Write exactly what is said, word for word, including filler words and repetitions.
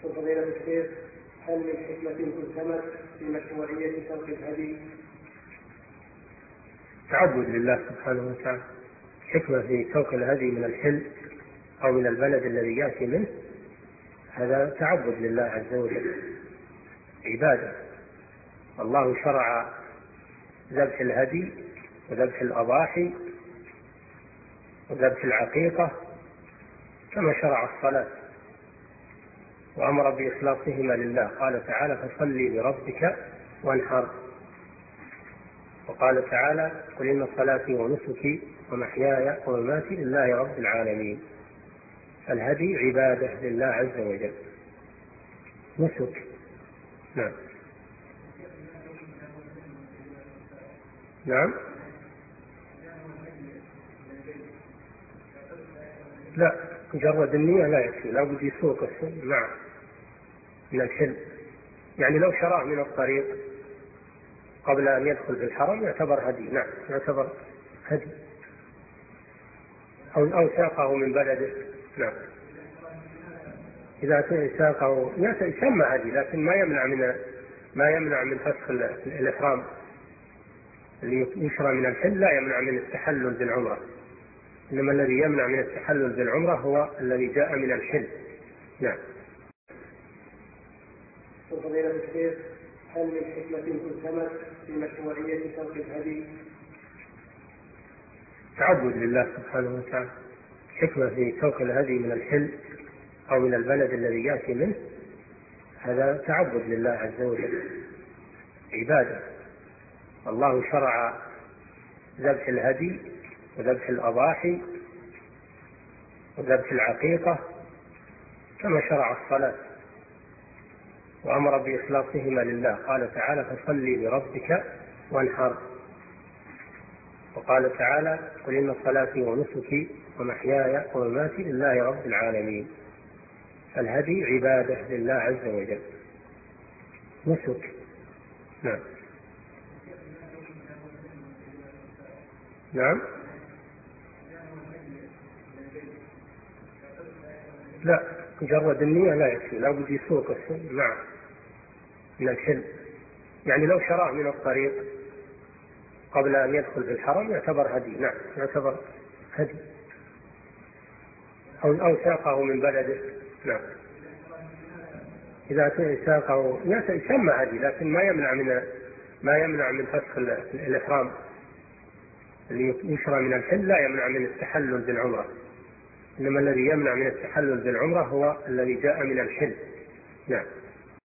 فضيلة الشيخ، هل من حكمة تلتمس في مشروعية سوق الهدي؟ تعبد لله سبحانه وتعالى. حكمة في سوق الهدي من الحل أو من البلد الذي يأتي منه، هذا تعبد لله عز وجل، عبادة. الله شرع ذبح الهدي وذبح الأضاحي وذبح العقيقة كما شرع الصلاة، وأمر بإخلاصهما لله. قال تعالى: فصل لربك وانحر. وقال تعالى: قل إن صلاتي ونسكي ومحياي ومماتي لله رب العالمين. الهدي عبادة لله عز وجل، نسك. نعم نعم لا، مجرد النية لا يكفي، لا بد يسوق الشيء معه من الحل. يعني لو شراه من الطريق قبل أن يدخل في الحرم يعتبر هدي. نعم يعتبر هدي، أو أو ساقه من بلده. نعم إذا ساقه يسمى هدي، لكن ما يمنع من ما يمنع من فسخ الإحرام. اللي يشرى من الحل لا يمنع من التحلل بالعمرة، إنما الذي يمنع من التحلل بالعمرة هو الذي جاء من الحل. نعم. فضيلة الشيخ، هل من حكمة تلتمس في مشروعية سوق الهدي؟ تعبد لله سبحانه وتعالى. حكمة في سوق الهدي من الحل أو من البلد الذي يأتي منه، هذا تعبد لله عز وجل، عبادة. الله شرع ذبح الهدي وذبح الأضاحي وذبح العقيقة كما شرع الصلاة، وأمر بإخلاصهما لله. قال تعالى: فصل لربك وانحر. وقال تعالى: قل إن صلاتي ونسكي ومحياي ومماتي لله رب العالمين. الهدي عبادة لله عز وجل، نسك. نعم نعم لا، مجرد النية لا يكفي، لا بد يسوق الشيء معه من الحل. يعني لو شراه من الطريق قبل أن يدخل في الحرم يعتبر هدي. نعم يعتبر هدي، أو أو ساقه من بلده. نعم إذا ساقه يسمى هدي، لكن ما يمنع من ما يمنع من فسخ الإحرام. اللي يشرى من الحل لا يمنع من التحلل بالعمرة، إنما الذي يمنع من التحلل بالعمرة هو الذي جاء من الحل. نعم.